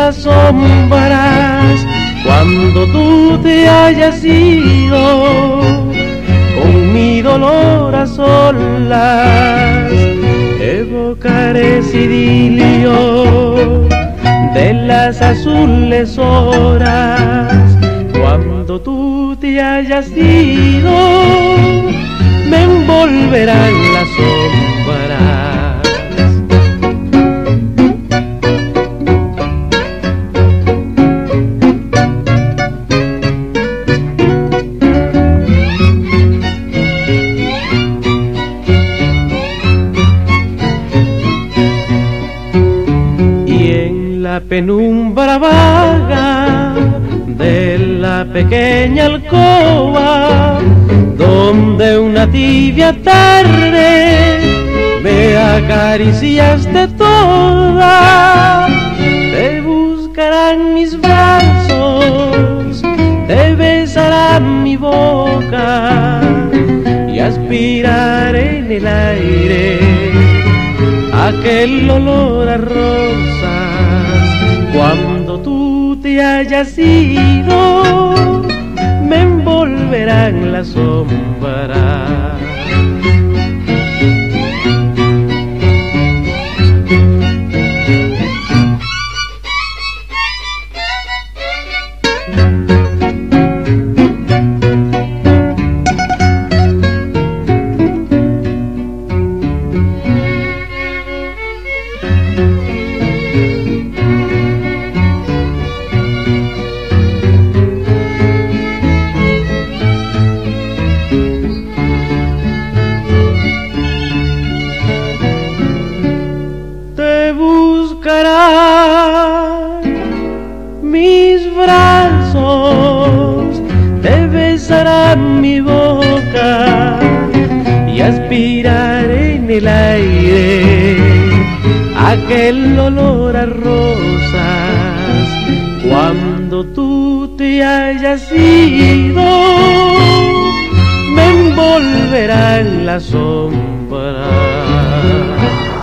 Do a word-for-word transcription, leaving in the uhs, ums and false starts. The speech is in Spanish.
las sombras cuando tú te hayas ido, con mi dolor a solas evocaré ese idilio de las azules horas. Cuando tú te hayas ido, me envolverán las sombras. La penumbra vaga de la pequeña alcoba, donde una tibia tarde me acariciaste toda, te buscarán mis brazos, te besarán mi boca y aspiraré en el aire aquel olor a rosas. Cuando tú te hayas ido, me envolverán las sombras. Mis brazos te besarán mi boca y aspiraré en el aire aquel olor a rosas. Cuando tú te hayas ido, me envolverán las sombras.